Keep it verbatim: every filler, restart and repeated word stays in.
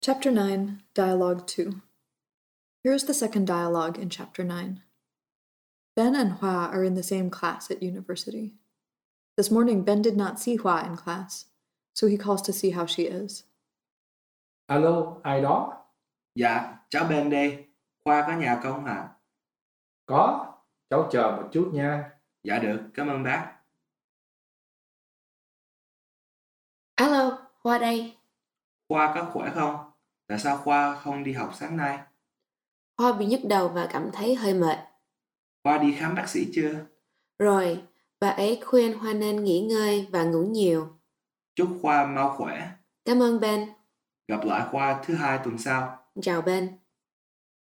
Chapter nine, Dialogue two. Here is the second dialogue in Chapter nine. Ben and Hua are in the same class at university. This morning, Ben did not see Hua in class, so he calls to see how she is. Alo, ai đó? Dạ, cháu Ben đây. Khoa có nhà không hả? Có, cháu chờ một chút nha. Dạ được, cảm ơn bác. Alo, Khoa đây. Khoa có khỏe không? Tại sao Khoa không đi học sáng nay? Khoa bị nhức đầu và cảm thấy hơi mệt. Khoa đi khám bác sĩ chưa? Rồi, bà ấy khuyên Khoa nên nghỉ ngơi và ngủ nhiều. Chúc Khoa mau khỏe. Cảm ơn Ben. Gặp lại Khoa thứ hai tuần sau. Chào Ben.